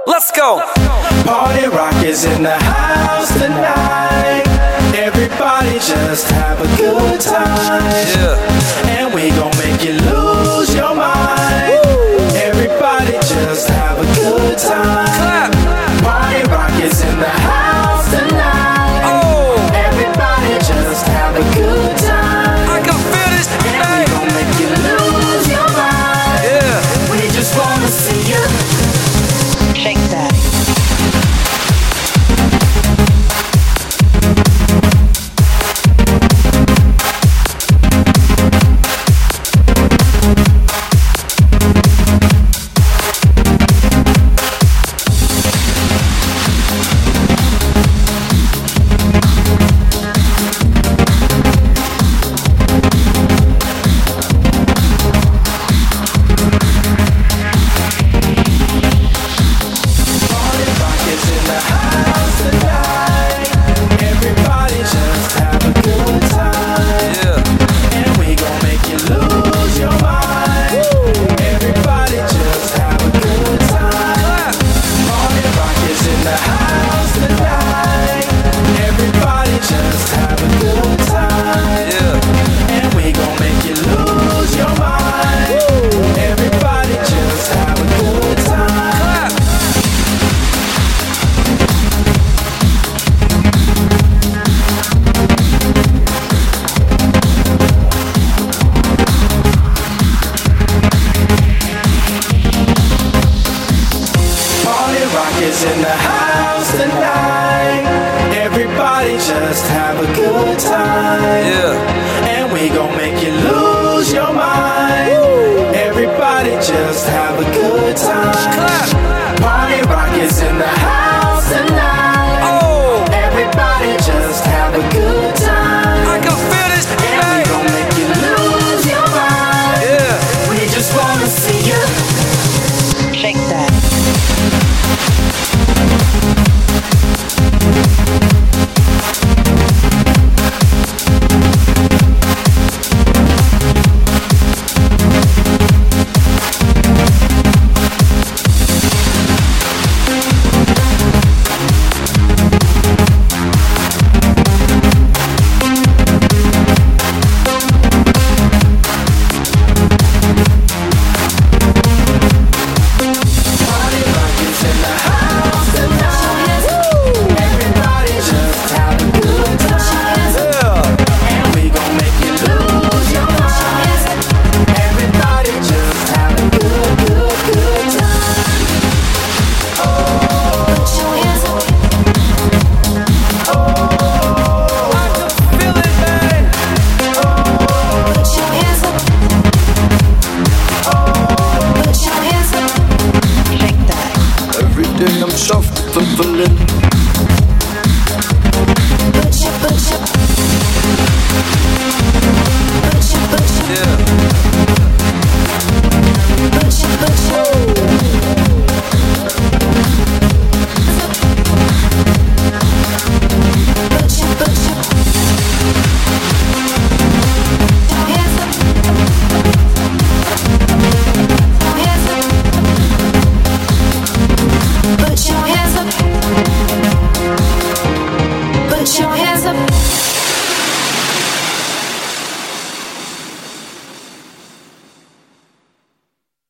Let's go. Party rock is in the house tonight. Everybody just have a good time. Yeah. And we gon' make you lose your mind. Everybody just have a good time. Clap. Party rock is in the house tonight. Oh, Everybody just have a good time. I can feel this And we thing. gon' make you lose your mind. Yeah. We just wanna see you Shake that. In the house tonight, everybody just have a good time. Yeah. And we gon' make you lose your mind. Everybody just have a good time. Clap. Party rock is in the house tonight. Oh, Everybody just have a good time. I can feel this And we thing. gon' make you lose your mind. Yeah. We just wanna see you Shake that. Shake that. Every day I'm shuffling.